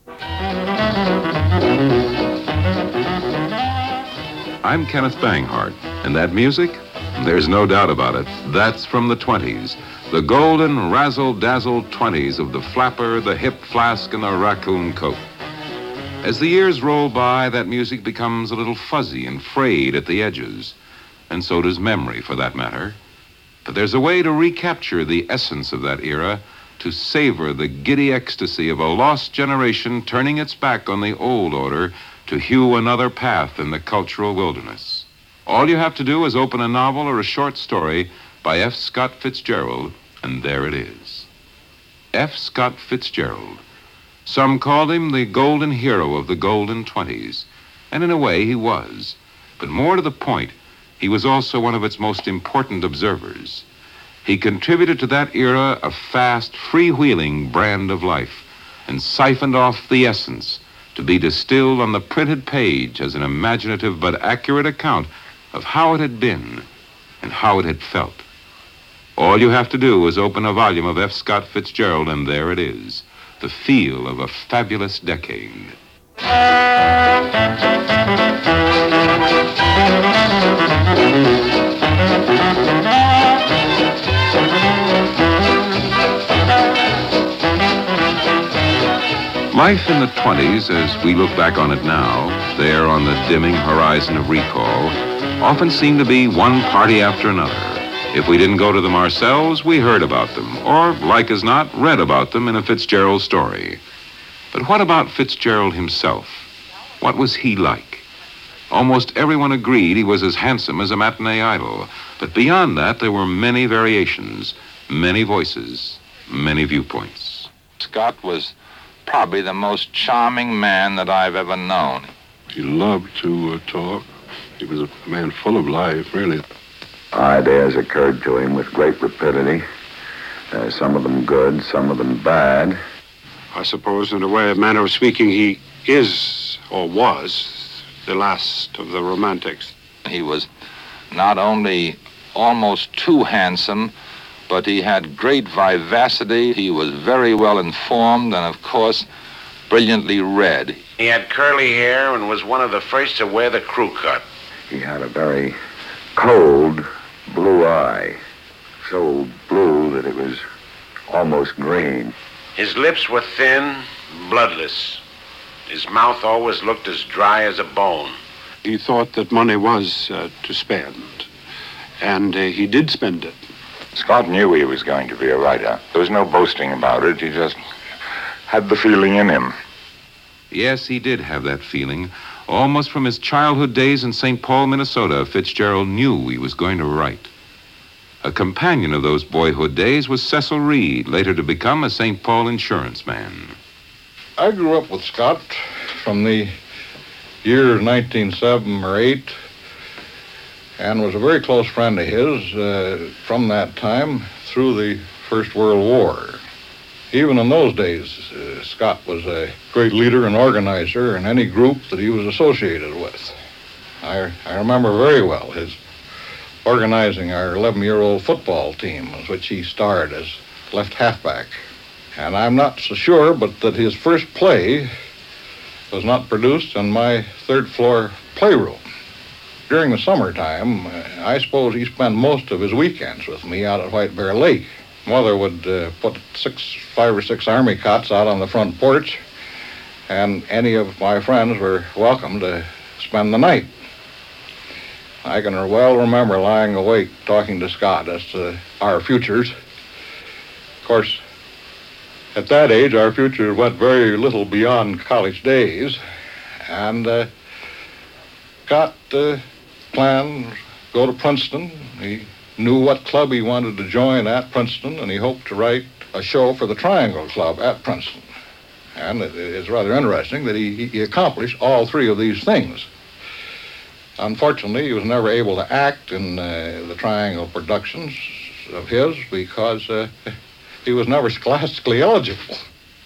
I'm Kenneth Banghart, and that music? There's no doubt about it. That's from the 20s. The golden razzle-dazzle 20s of the flapper, the hip flask, and the raccoon coat. As the years roll by, that music becomes a little fuzzy and frayed at the edges. And so does memory, for that matter. But there's a way to recapture the essence of that era, to savor the giddy ecstasy of a lost generation turning its back on the old order to hew another path in the cultural wilderness. All you have to do is open a novel or a short story by F. Scott Fitzgerald, and there it is. F. Scott Fitzgerald. Some called him the golden hero of the golden 20s, and in a way he was. But more to the point, he was also one of its most important observers. He contributed to that era a fast, freewheeling brand of life and siphoned off the essence to be distilled on the printed page as an imaginative but accurate account of how it had been and how it had felt. All you have to do is open a volume of F. Scott Fitzgerald, and there it is, the feel of a fabulous decade. Life in the 20s, as we look back on it now, there on the dimming horizon of recall, often seemed to be one party after another. If we didn't go to them ourselves, we heard about them, or, like as not, read about them in a Fitzgerald story. But what about Fitzgerald himself? What was he like? Almost everyone agreed he was as handsome as a matinee idol. But beyond that, there were many variations, many voices, many viewpoints. Scott was probably the most charming man that I've ever known. He loved to talk. He was a man full of life, really. Ideas occurred to him with great rapidity. Some of them good, some of them bad. I suppose, in a way, a manner of speaking, he is, or was, the last of the romantics. He was not only almost too handsome, but he had great vivacity. He was very well informed and, of course, brilliantly read. He had curly hair and was one of the first to wear the crew cut. He had a very cold blue eye, so blue that it was almost green. His lips were thin, bloodless. His mouth always looked as dry as a bone. He thought that money was to spend, and he did spend it. Scott knew he was going to be a writer. There was no boasting about it. He just had the feeling in him. Yes, he did have that feeling. Almost from his childhood days in St. Paul, Minnesota, Fitzgerald knew he was going to write. A companion of those boyhood days was Cecil Reed, later to become a St. Paul insurance man. I grew up with Scott from the year 1907 or 8, and was a very close friend of his from that time through the First World War. Even in those days, Scott was a great leader and organizer in any group that he was associated with. I remember very well his organizing our 11-year-old football team, in which he starred as left halfback. And I'm not so sure, but that his first play was not produced in my third-floor playroom. During the summertime, I suppose he spent most of his weekends with me out at White Bear Lake. Mother would put 5 or 6 army cots out on the front porch, and any of my friends were welcome to spend the night. I can well remember lying awake talking to Scott as to our futures. Of course, at that age, our future went very little beyond college days, and Scott planned to go to Princeton. He knew what club he wanted to join at Princeton, and he hoped to write a show for the Triangle Club at Princeton. And it's rather interesting that he accomplished all 3 of these things. Unfortunately, he was never able to act in the Triangle productions of his because he was never scholastically eligible.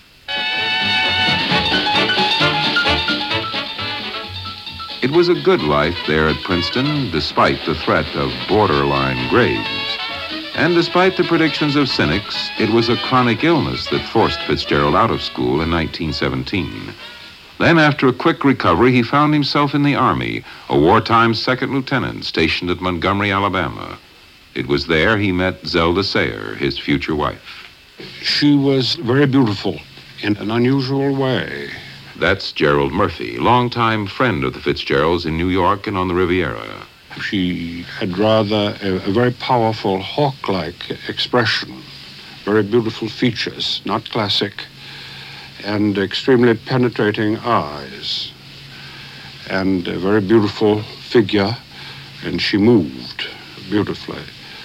It was a good life there at Princeton, despite the threat of borderline grades. And despite the predictions of cynics, it was a chronic illness that forced Fitzgerald out of school in 1917. Then, after a quick recovery, he found himself in the Army, a wartime second lieutenant stationed at Montgomery, Alabama. It was there he met Zelda Sayer, his future wife. She was very beautiful in an unusual way. That's Gerald Murphy, longtime friend of the Fitzgeralds in New York and on the Riviera. She had rather a very powerful hawk-like expression, very beautiful features, not classic, and extremely penetrating eyes, and a very beautiful figure, and she moved beautifully.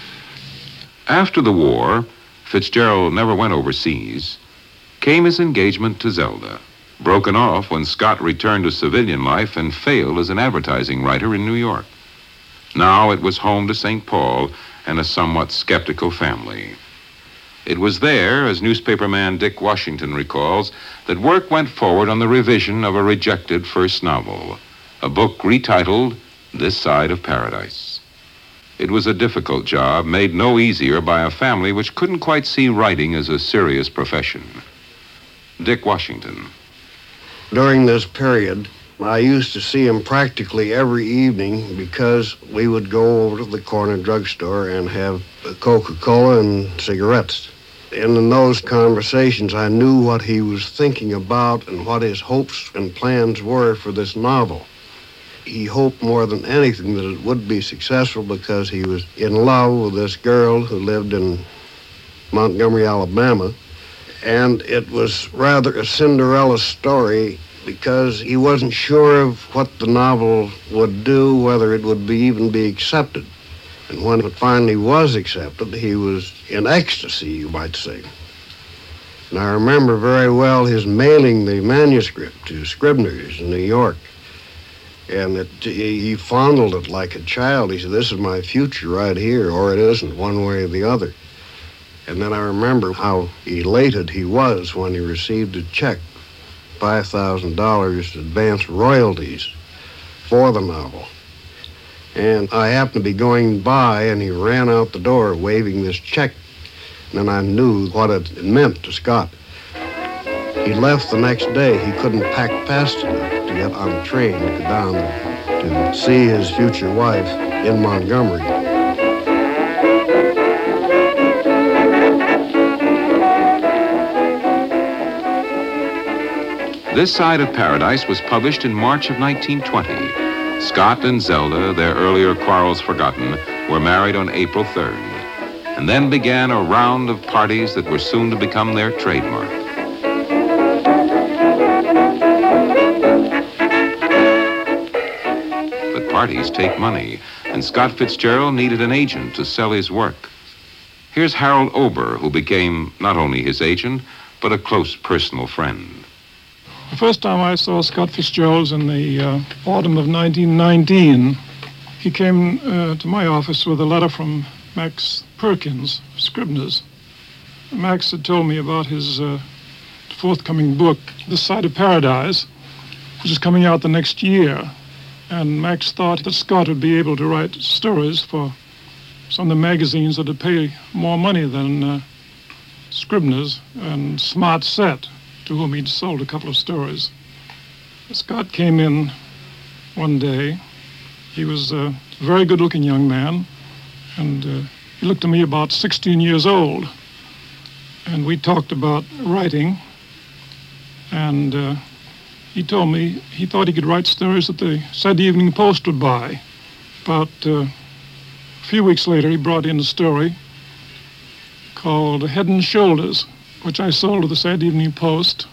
After the war, Fitzgerald never went overseas, came his engagement to Zelda, broken off when Scott returned to civilian life and failed as an advertising writer in New York. Now it was home to St. Paul and a somewhat skeptical family. It was there, as newspaperman Dick Washington recalls, that work went forward on the revision of a rejected first novel, a book retitled This Side of Paradise. It was a difficult job, made no easier by a family which couldn't quite see writing as a serious profession. Dick Washington. During this period, I used to see him practically every evening because we would go over to the corner drugstore and have a Coca-Cola and cigarettes. And in those conversations, I knew what he was thinking about and what his hopes and plans were for this novel. He hoped more than anything that it would be successful because he was in love with this girl who lived in Montgomery, Alabama. And it was rather a Cinderella story because he wasn't sure of what the novel would do, whether it would even be accepted. And when it finally was accepted, he was in ecstasy, you might say. And I remember very well his mailing the manuscript to Scribner's in New York. And he fondled it like a child. He said, "This is my future right here, or it isn't, one way or the other." And then I remember how elated he was when he received a check, $5,000 advance royalties for the novel. And I happened to be going by, and he ran out the door waving this check. And then I knew what it meant to Scott. He left the next day. He couldn't pack fast enough to get on the train to go down to see his future wife in Montgomery. This Side of Paradise was published in March of 1920. Scott and Zelda, their earlier quarrels forgotten, were married on April 3rd. And then began a round of parties that were soon to become their trademark. But parties take money, and Scott Fitzgerald needed an agent to sell his work. Here's Harold Ober, who became not only his agent, but a close personal friend. The first time I saw Scott Fitzgerald was in the autumn of 1919. He came to my office with a letter from Max Perkins, Scribner's. Max had told me about his forthcoming book, This Side of Paradise, which is coming out the next year. And Max thought that Scott would be able to write stories for some of the magazines that would pay more money than Scribner's and Smart Set, to whom he'd sold a couple of stories. Scott came in one day. He was a very good-looking young man, and he looked to me about 16 years old. And we talked about writing, and he told me he thought he could write stories that the Saturday Evening Post would buy. About a few weeks later, he brought in a story called Head and Shoulders, which I sold to the Saturday Evening Post.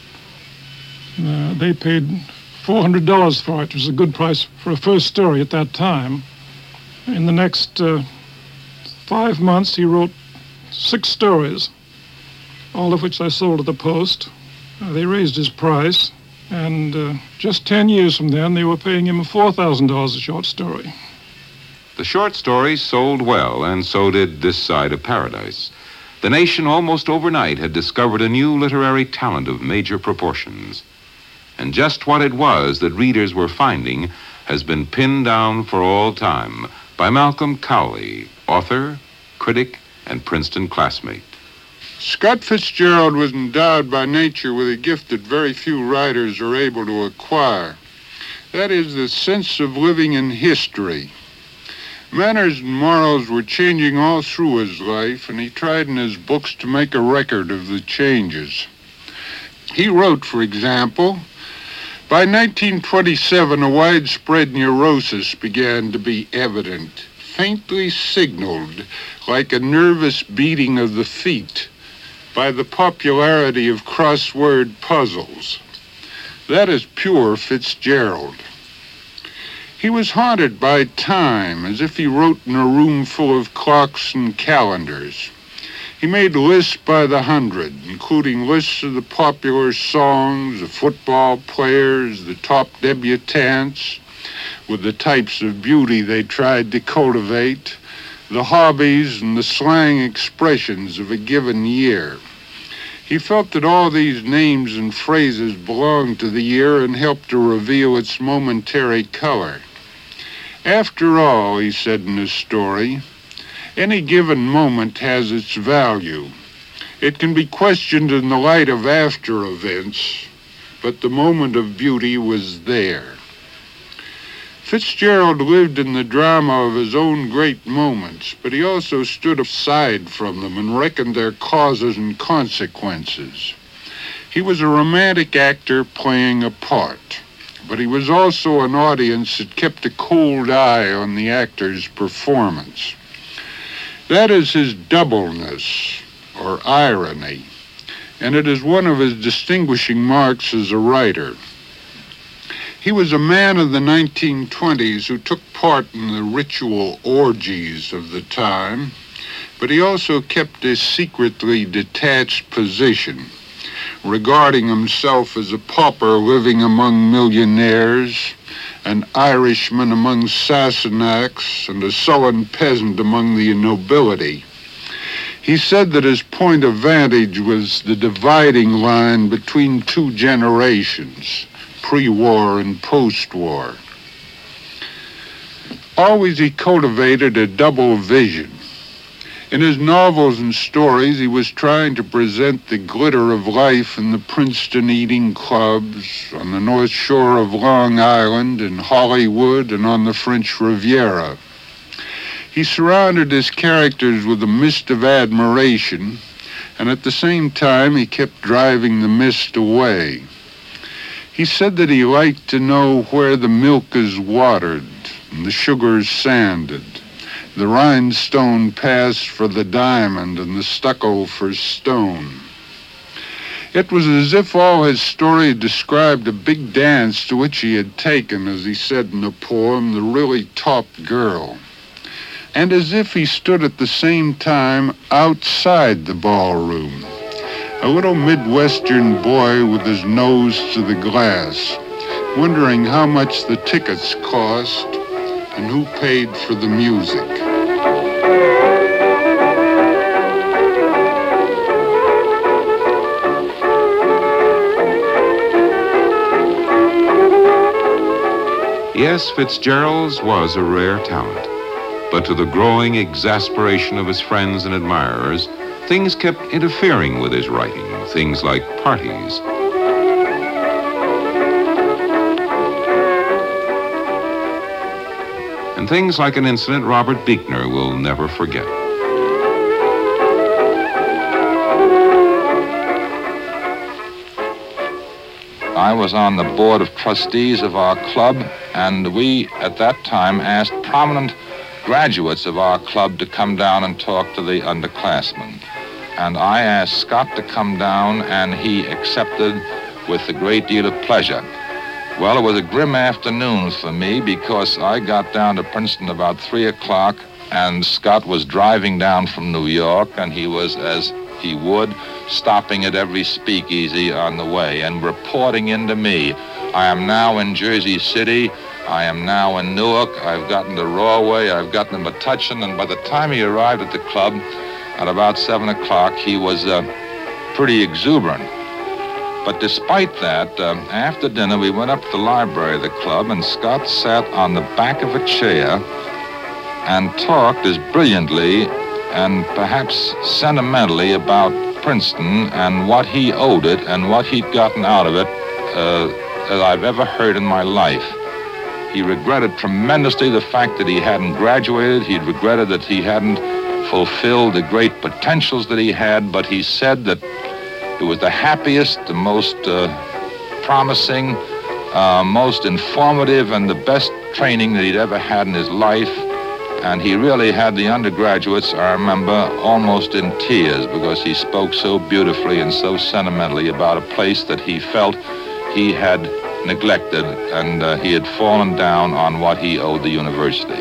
They paid $400 for it, which was a good price for a first story at that time. In the next 5 months, he wrote 6 stories, all of which I sold to the Post. They raised his price, and just 10 years from then, they were paying him $4,000 a short story. The short stories sold well, and so did This Side of Paradise. The nation almost overnight had discovered a new literary talent of major proportions. And just what it was that readers were finding has been pinned down for all time by Malcolm Cowley, author, critic, and Princeton classmate. Scott Fitzgerald was endowed by nature with a gift that very few writers are able to acquire. That is the sense of living in history. Manners and morals were changing all through his life, and he tried in his books to make a record of the changes. He wrote, for example, by 1927, a widespread neurosis began to be evident, faintly signaled like a nervous beating of the feet by the popularity of crossword puzzles. That is pure Fitzgerald. He was haunted by time, as if he wrote in a room full of clocks and calendars. He made lists by the hundred, including lists of the popular songs, the football players, the top debutantes, with the types of beauty they tried to cultivate, the hobbies and the slang expressions of a given year. He felt that all these names and phrases belonged to the year and helped to reveal its momentary color. After all, he said in his story, any given moment has its value. It can be questioned in the light of after events, but the moment of beauty was there. Fitzgerald lived in the drama of his own great moments, but he also stood aside from them and reckoned their causes and consequences. He was a romantic actor playing a part, but he was also an audience that kept a cold eye on the actor's performance. That is his doubleness, or irony, and it is one of his distinguishing marks as a writer. He was a man of the 1920s who took part in the ritual orgies of the time, but he also kept a secretly detached position, regarding himself as a pauper living among millionaires, an Irishman among Sassenachs, and a sullen peasant among the nobility. He said that his point of vantage was the dividing line between two generations, pre-war and post-war. Always he cultivated a double vision. In his novels and stories, he was trying to present the glitter of life in the Princeton eating clubs, on the North Shore of Long Island, in Hollywood, and on the French Riviera. He surrounded his characters with a mist of admiration, and at the same time, he kept driving the mist away. He said that he liked to know where the milk is watered and the sugar is sanded, the rhinestone passed for the diamond and the stucco for stone. It was as if all his story described a big dance to which he had taken, as he said in a poem, the really top girl, and as if he stood at the same time outside the ballroom, a little Midwestern boy with his nose to the glass, wondering how much the tickets cost and who paid for the music. Yes, Fitzgerald's was a rare talent, but to the growing exasperation of his friends and admirers, things kept interfering with his writing, things like parties. And things like an incident Robert Buechner will never forget. I was on the board of trustees of our club, and we, at that time, asked prominent graduates of our club to come down and talk to the underclassmen. And I asked Scott to come down, and he accepted with a great deal of pleasure. Well, it was a grim afternoon for me because I got down to Princeton about 3 o'clock, and Scott was driving down from New York, and he was, as he would, stopping at every speakeasy on the way and reporting into me. I am now in Jersey City. I am now in Newark. I've gotten to Rahway. I've gotten to Metuchen. And by the time he arrived at the club at about 7 o'clock, he was pretty exuberant. But despite that, after dinner, we went up to the library of the club, and Scott sat on the back of a chair and talked as brilliantly and perhaps sentimentally about Princeton and what he owed it and what he'd gotten out of it that I've ever heard in my life. He regretted tremendously the fact that he hadn't graduated. He regretted that he hadn't fulfilled the great potentials that he had, but he said that it was the happiest, the most promising, most informative, and the best training that he'd ever had in his life. And he really had the undergraduates, I remember, almost in tears because he spoke so beautifully and so sentimentally about a place that he felt he had neglected, and he had fallen down on what he owed the university.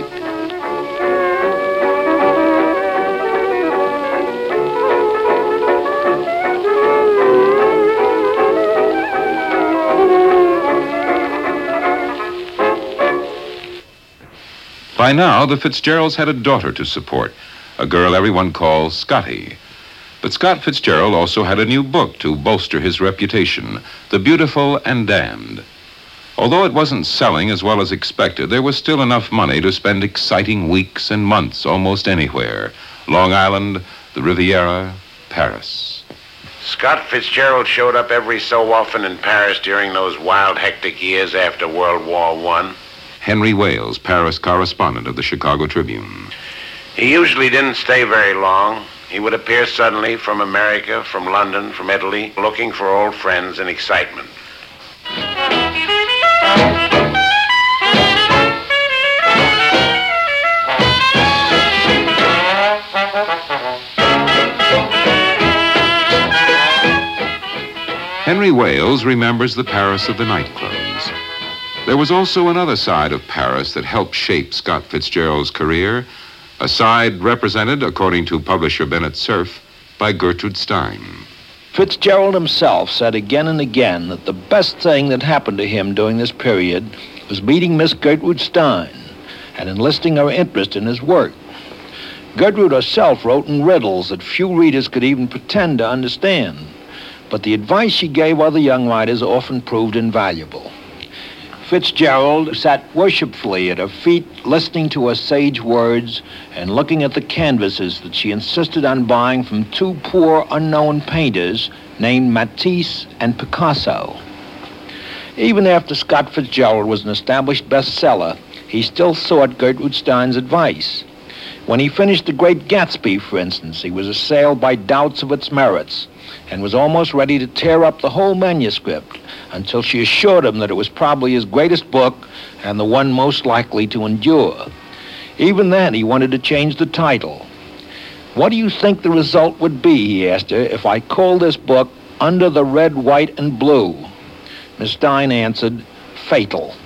By now, the Fitzgeralds had a daughter to support, a girl everyone calls Scotty. But Scott Fitzgerald also had a new book to bolster his reputation, The Beautiful and Damned. Although it wasn't selling as well as expected, there was still enough money to spend exciting weeks and months almost anywhere. Long Island, the Riviera, Paris. Scott Fitzgerald showed up every so often in Paris during those wild, hectic years after World War I. Henry Wales, Paris correspondent of the Chicago Tribune. He usually didn't stay very long. He would appear suddenly from America, from London, from Italy, looking for old friends and excitement. Henry Wales remembers the Paris of the nightclubs. There was also another side of Paris that helped shape Scott Fitzgerald's career, a side represented, according to publisher Bennett Cerf, by Gertrude Stein. Fitzgerald himself said again and again that the best thing that happened to him during this period was meeting Miss Gertrude Stein and enlisting her interest in his work. Gertrude herself wrote in riddles that few readers could even pretend to understand, but the advice she gave other young writers often proved invaluable. Fitzgerald sat worshipfully at her feet, listening to her sage words and looking at the canvases that she insisted on buying from two poor unknown painters named Matisse and Picasso. Even after Scott Fitzgerald was an established bestseller, he still sought Gertrude Stein's advice. When he finished The Great Gatsby, for instance, he was assailed by doubts of its merits and was almost ready to tear up the whole manuscript until she assured him that it was probably his greatest book and the one most likely to endure. Even then, he wanted to change the title. "What do you think the result would be," he asked her, "if I called this book Under the Red, White, and Blue?" Miss Stein answered, "Fatal."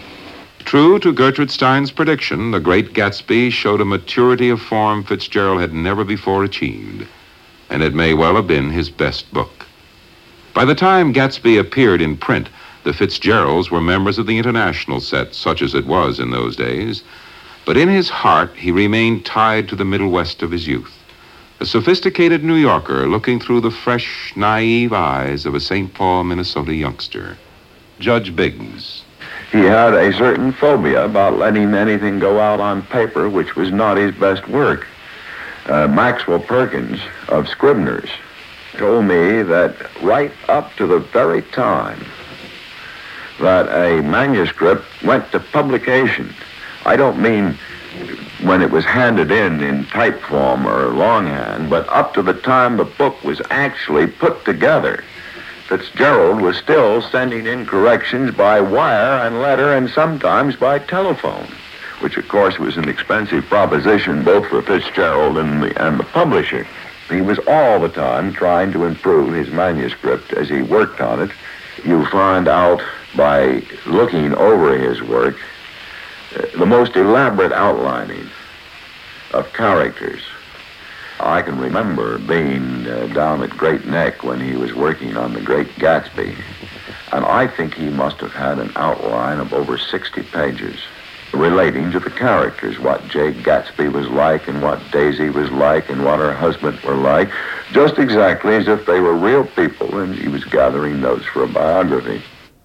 True to Gertrude Stein's prediction, The Great Gatsby showed a maturity of form Fitzgerald had never before achieved, and it may well have been his best book. By the time Gatsby appeared in print, the Fitzgeralds were members of the international set, such as it was in those days, but in his heart he remained tied to the Middle West of his youth, a sophisticated New Yorker looking through the fresh, naive eyes of a St. Paul, Minnesota youngster. Judge Biggs. He had a certain phobia about letting anything go out on paper which was not his best work. Maxwell Perkins of Scribner's told me that right up to the very time that a manuscript went to publication, I don't mean when it was handed in type form or longhand, but up to the time the book was actually put together, Fitzgerald was still sending in corrections by wire and letter and sometimes by telephone, which of course was an expensive proposition both for Fitzgerald and the publisher. He was all the time trying to improve his manuscript as he worked on it. You find out by looking over his work the most elaborate outlining of characters. I can remember being down at Great Neck when he was working on The Great Gatsby, and I think he must have had an outline of over 60 pages relating to the characters, what Jake Gatsby was like and what Daisy was like and what her husband were like, just exactly as if they were real people and he was gathering notes for a biography.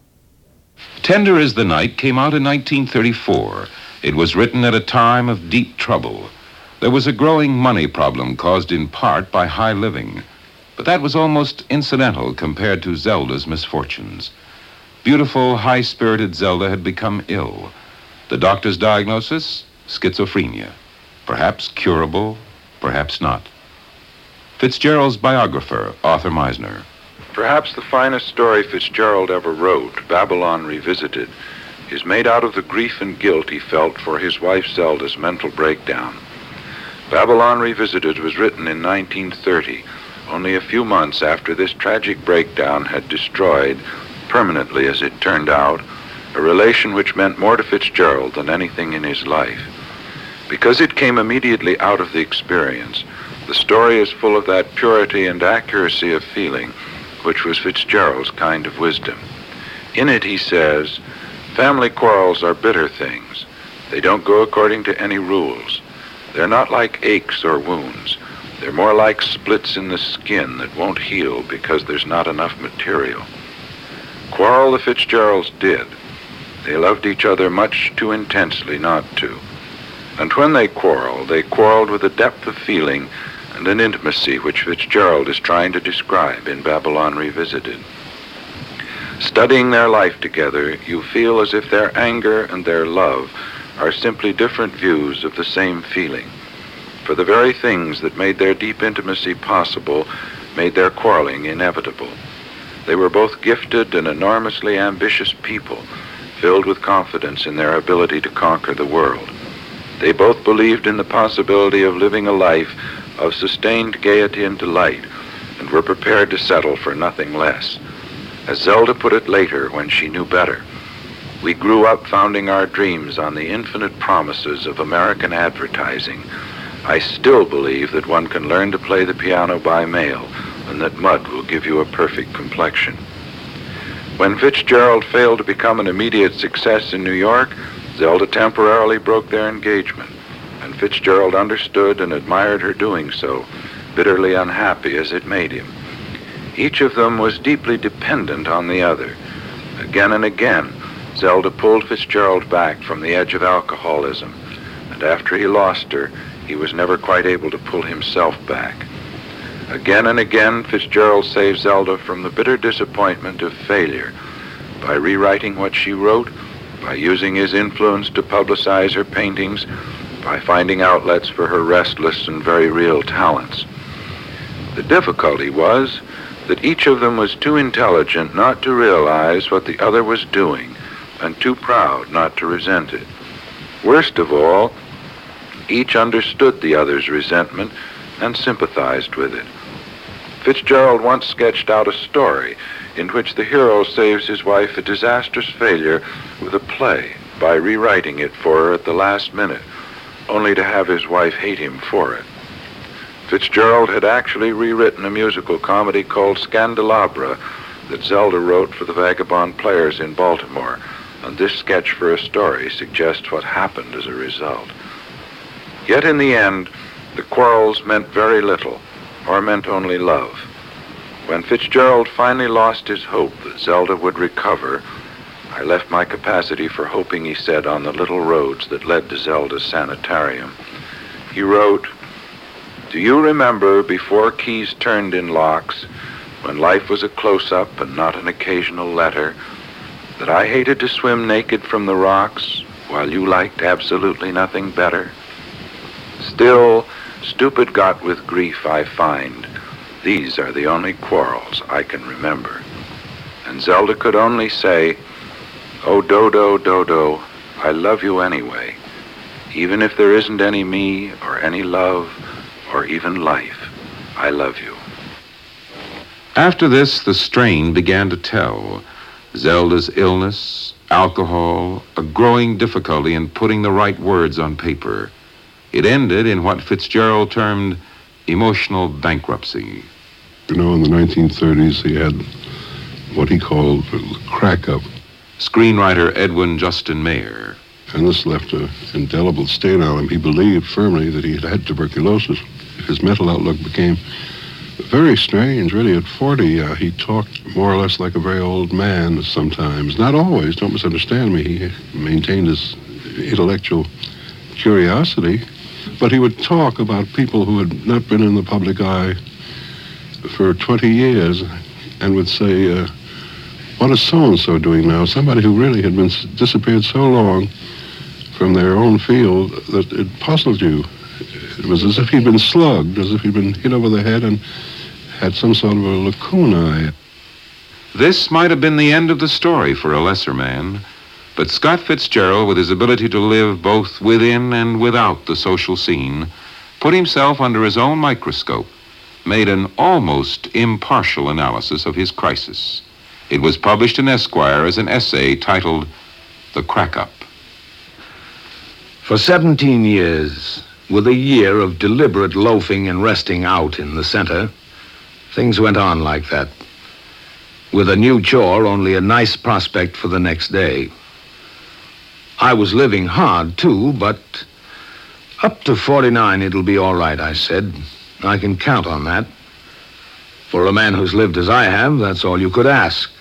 Tender as the Night came out in 1934. It was written at a time of deep trouble. There was a growing money problem caused in part by high living, but that was almost incidental compared to Zelda's misfortunes. Beautiful, high-spirited Zelda had become ill. The doctor's diagnosis? Schizophrenia. Perhaps curable, perhaps not. Fitzgerald's biographer, Arthur Meisner. Perhaps the finest story Fitzgerald ever wrote, Babylon Revisited, is made out of the grief and guilt he felt for his wife Zelda's mental breakdown. Babylon Revisited was written in 1930, only a few months after this tragic breakdown had destroyed, permanently as it turned out, a relation which meant more to Fitzgerald than anything in his life. Because it came immediately out of the experience, the story is full of that purity and accuracy of feeling which was Fitzgerald's kind of wisdom. In it he says, "Family quarrels are bitter things. They don't go according to any rules. They're not like aches or wounds. They're more like splits in the skin that won't heal because there's not enough material." Quarrel the Fitzgeralds did. They loved each other much too intensely not to. And when they quarreled with a depth of feeling and an intimacy which Fitzgerald is trying to describe in Babylon Revisited. Studying their life together, you feel as if their anger and their love are simply different views of the same feeling. For the very things that made their deep intimacy possible made their quarreling inevitable. They were both gifted and enormously ambitious people, filled with confidence in their ability to conquer the world. They both believed in the possibility of living a life of sustained gaiety and delight, and were prepared to settle for nothing less. As Zelda put it later when she knew better, "We grew up founding our dreams on the infinite promises of American advertising. I still believe that one can learn to play the piano by mail, and that mud will give you a perfect complexion." When Fitzgerald failed to become an immediate success in New York, Zelda temporarily broke their engagement, and Fitzgerald understood and admired her doing so, bitterly unhappy as it made him. Each of them was deeply dependent on the other. Again and again, Zelda pulled Fitzgerald back from the edge of alcoholism, and after he lost her, he was never quite able to pull himself back. Again and again, Fitzgerald saved Zelda from the bitter disappointment of failure by rewriting what she wrote, by using his influence to publicize her paintings, by finding outlets for her restless and very real talents. The difficulty was that each of them was too intelligent not to realize what the other was doing, and too proud not to resent it. Worst of all, each understood the other's resentment and sympathized with it. Fitzgerald once sketched out a story in which the hero saves his wife a disastrous failure with a play by rewriting it for her at the last minute, only to have his wife hate him for it. Fitzgerald had actually rewritten a musical comedy called Scandalabra that Zelda wrote for the Vagabond Players in Baltimore, and this sketch for a story suggests what happened as a result. Yet in the end, the quarrels meant very little, or meant only love. When Fitzgerald finally lost his hope that Zelda would recover, "I left my capacity for hoping," he said, "on the little roads that led to Zelda's sanitarium." He wrote, "Do you remember before keys turned in locks, when life was a close-up and not an occasional letter, that I hated to swim naked from the rocks while you liked absolutely nothing better? Still, stupid got with grief I find, these are the only quarrels I can remember." And Zelda could only say, "Oh, Dodo, Dodo, I love you anyway, even if there isn't any me or any love or even life, I love you." After this, the strain began to tell. Zelda's illness, alcohol, a growing difficulty in putting the right words on paper. It ended in what Fitzgerald termed emotional bankruptcy. You know, in the 1930s, he had what he called the crack-up. Screenwriter Edwin Justin Mayer. And this left an indelible stain on him. He believed firmly that he had had tuberculosis. His mental outlook became very strange, really. At 40, he talked more or less like a very old man sometimes. Not always, don't misunderstand me. He maintained his intellectual curiosity, But he would talk about people who had not been in the public eye for 20 years and would say, what is so-and-so doing now? Somebody who really had been disappeared so long from their own field that it puzzled you. It was as if he'd been slugged, as if he'd been hit over the head and had some sort of a lacunae. This might have been the end of the story for a lesser man, but Scott Fitzgerald, with his ability to live both within and without the social scene, put himself under his own microscope, made an almost impartial analysis of his crisis. It was published in Esquire as an essay titled The Crack-Up. For 17 years, with a year of deliberate loafing and resting out in the center, things went on like that. With a new chore, only a nice prospect for the next day. I was living hard, too, but up to 49, it'll be all right, I said. I can count on that. For a man who's lived as I have, that's all you could ask.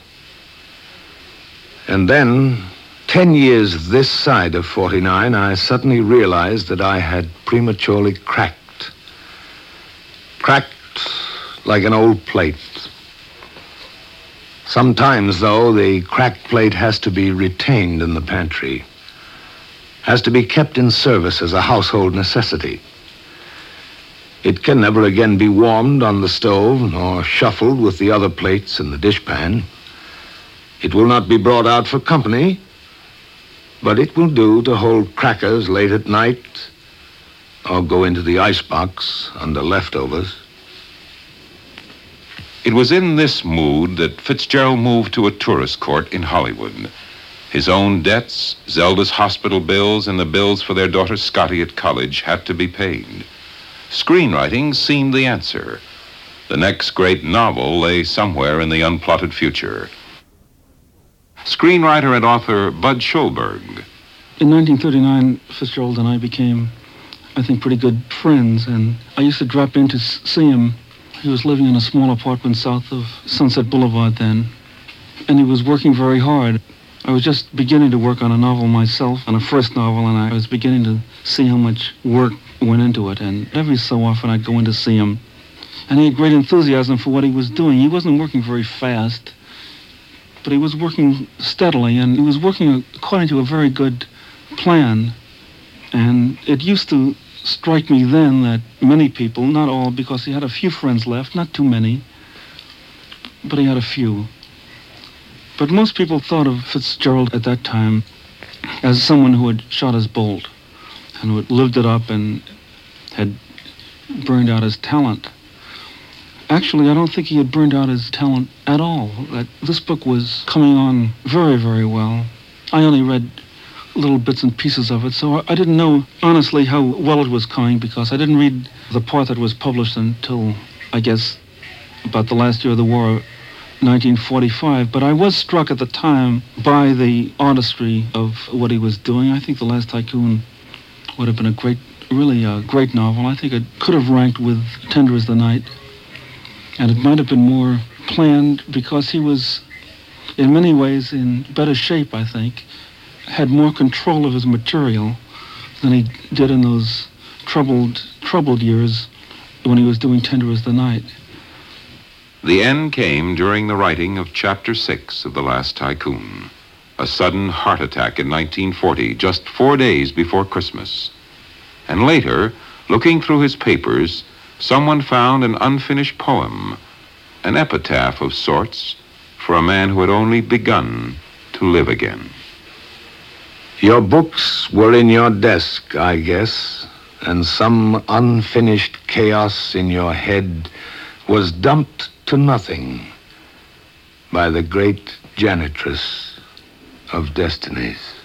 And then, 10 years this side of 49, I suddenly realized that I had prematurely cracked. Cracked like an old plate. Sometimes, though, the cracked plate has to be retained in the pantry. Has to be kept in service as a household necessity. It can never again be warmed on the stove nor shuffled with the other plates in the dishpan. It will not be brought out for company, but it will do to hold crackers late at night or go into the icebox under leftovers. It was in this mood that Fitzgerald moved to a tourist court in Hollywood. His own debts, Zelda's hospital bills, and the bills for their daughter Scotty at college had to be paid. Screenwriting seemed the answer. The next great novel lay somewhere in the unplotted future. Screenwriter and author Bud Schulberg. In 1939, Fitzgerald and I became, I think, pretty good friends, and I used to drop in to see him. He was living in a small apartment south of Sunset Boulevard then, and he was working very hard. I was just beginning to work on a novel myself, on a first novel, and I was beginning to see how much work went into it, and every so often I'd go in to see him. And he had great enthusiasm for what he was doing. He wasn't working very fast, but he was working steadily, and he was working according to a very good plan. And it used to strike me then that many people, not all, because he had a few friends left, not too many, but he had a few. But most people thought of Fitzgerald at that time as someone who had shot his bolt and who had lived it up and had burned out his talent. Actually, I don't think he had burned out his talent at all. That this book was coming on very, very well. I only read little bits and pieces of it, so I didn't know, honestly, how well it was coming, because I didn't read the part that was published until, I guess, about the last year of the war, 1945. But I was struck at the time by the artistry of what he was doing. I think The Last Tycoon would have been a great novel. I think it could have ranked with Tender as the Night. And it might have been more planned, because he was, in many ways, in better shape, I think, had more control of his material than he did in those troubled years when he was doing Tender as the Night. The end came during the writing of Chapter 6 of The Last Tycoon. A sudden heart attack in 1940, just 4 days before Christmas. And later, looking through his papers, someone found an unfinished poem, an epitaph of sorts, for a man who had only begun to live again. Your books were in your desk, I guess, and some unfinished chaos in your head was dumped to nothing by the great janitress of destinies.